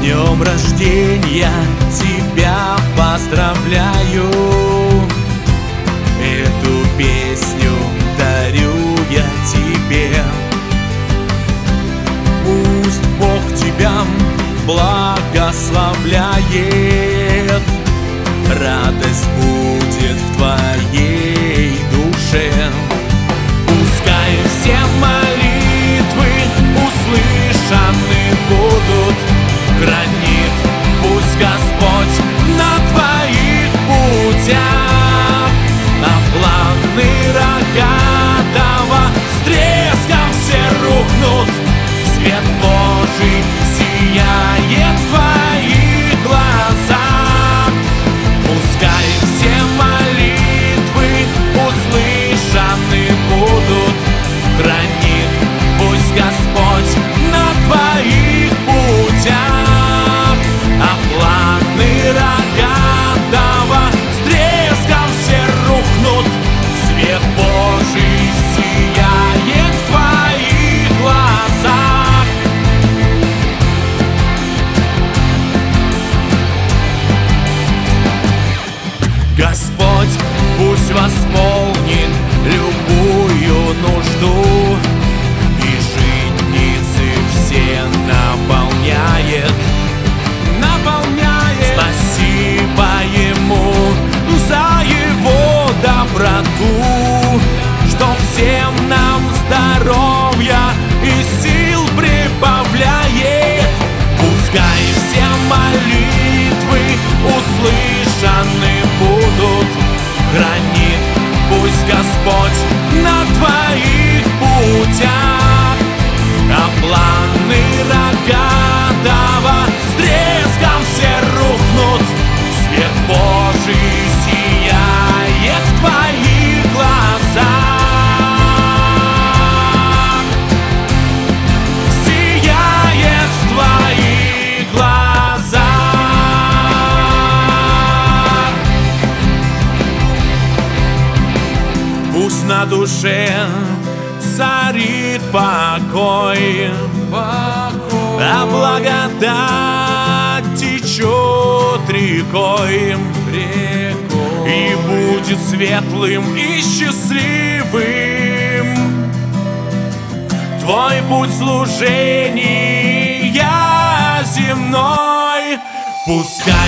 днем рождения тебя поздравляю. Эту песню дарю я тебе. Пусть Бог тебя благословляет, радость будет в твоей душе. Пускай все молитвы услышаны будут, хранит пусть Господь на твоих путях, а планы рогатого с треском все рухнут. Свет Божий сияет в твоих глазах. Пускай все молитвы услышаны будут, хранит пусть Господь на твоих путях, а планы рогатого с треском все рухнут. Свет Божий сияет в твоих глазах. Господь пусть восполнит любую нужду, и житницы все наполняет. Спасибо Ему за Его доброту, что всем нам здоровья и сил прибавляет. Пускай все молитвы услышаны будут, хранит пусть Господь на твоих путях, а планы рогатого с треском все рухнут. Свет Божий сияет в твоих глазах, сияет в твоих глазах. Пусть на душе царит покой, а благодать течет рекой, и будет светлым и счастливым твой путь служения земной. Пускай